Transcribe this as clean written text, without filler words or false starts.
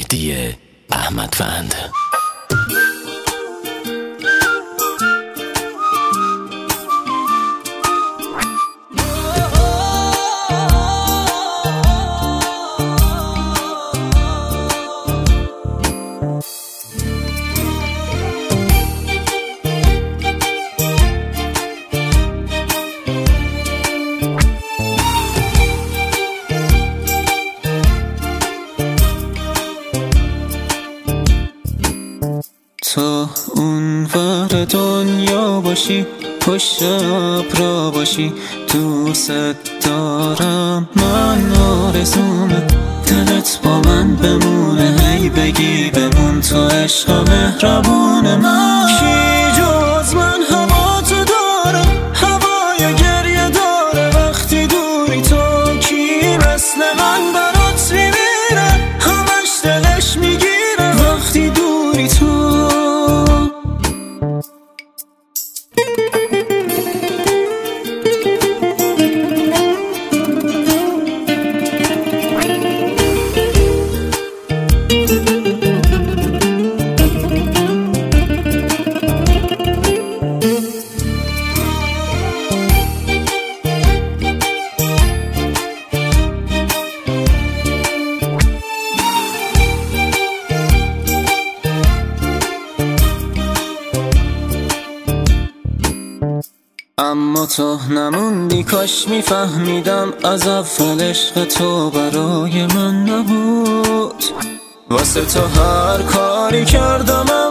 مهدی احمدوند. تو اون ور دنیا باشی، پشت ابرا باشی، دوست دارم، من آرزومه دلت با من بمونه، هی بگی بمون تو عشق مهربون من. کی جز من هوا تو داره، هوای گریه داره وقتی دوری تو، کی مثل من برات میمیره، همش دلش میگیره وقتی دوری تو. اما تو نموندی، کاش میفهمیدم از اول عشق تو برای من نبود، واسه تو هر کاری کردم